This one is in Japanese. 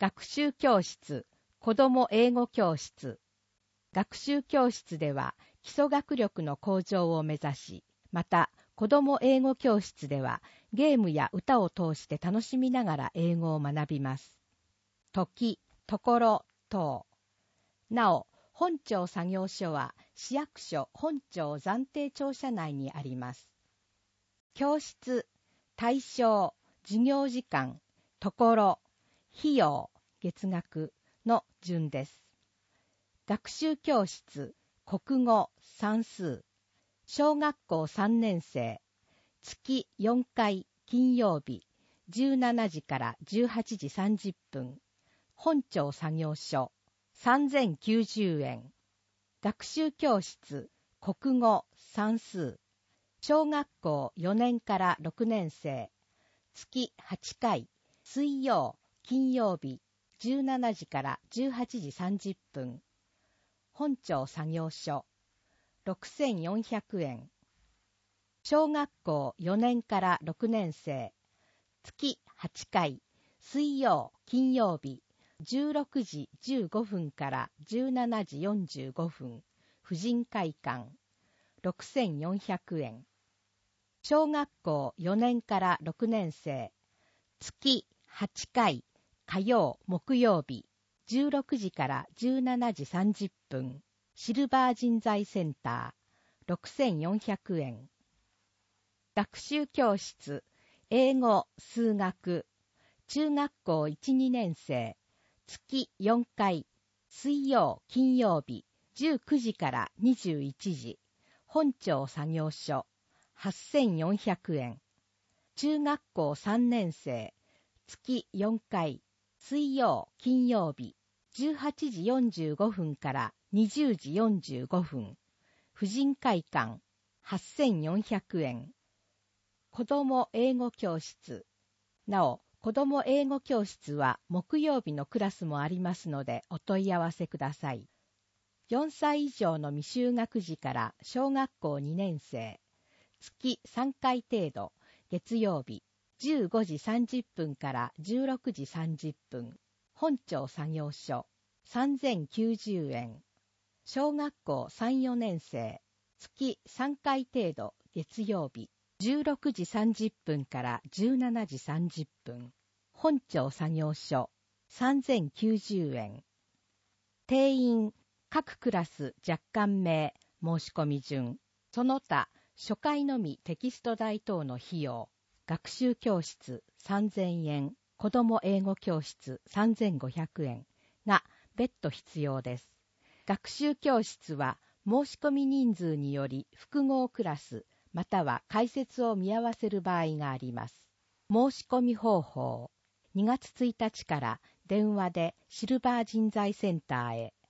学習教室、子ども英語教室。学習教室では基礎学力の向上を目指し、また子ども英語教室ではゲームや歌を通して楽しみながら英語を学びます。時、ところ、等。なお、本庁作業所は市役所本庁暫定庁舎内にあります。教室、対象、授業時間、ところ、費用、月額の順です。学習教室、国語、算数、小学校3年生、月4回金曜日、17時から18時30分、本庁作業所、3090円。学習教室、国語、算数、小学校4年から6年生、月8回、水曜、金曜日、17時から18時30分、本庁作業所、6400円。小学校4年から6年生、月8回、水曜、金曜日、16時15分から17時45分、婦人会館、6400円。小学校4年から6年生、月8回、火曜、木曜日、16時から17時30分、シルバー人材センター、6400円。学習教室、英語、数学、中学校1、2年生、月4回、水曜、金曜日、19時から21時、本庁作業所、8400円。中学校3年生、月4回、水曜、金曜日、18時45分から20時45分、婦人会館、8400円。子ども英語教室。なお、子ども英語教室は木曜日のクラスもありますのでお問い合わせください。4歳以上の未就学児から小学校2年生、月3回程度、月曜日、15時30分から16時30分、本庁作業所、3090円。小学校3、4年生、月3回程度、月曜日、16時30分から17時30分、本庁作業所、3090円。定員、各クラス若干名、申し込み順、その他、初回のみテキスト代等の費用、学習教室3000円、子ども英語教室3500円が別途必要です。学習教室は申し込み人数により複合クラスまたは解説を見合わせる場合があります。申し込み方法、2月1日から電話でシルバー人材センターへ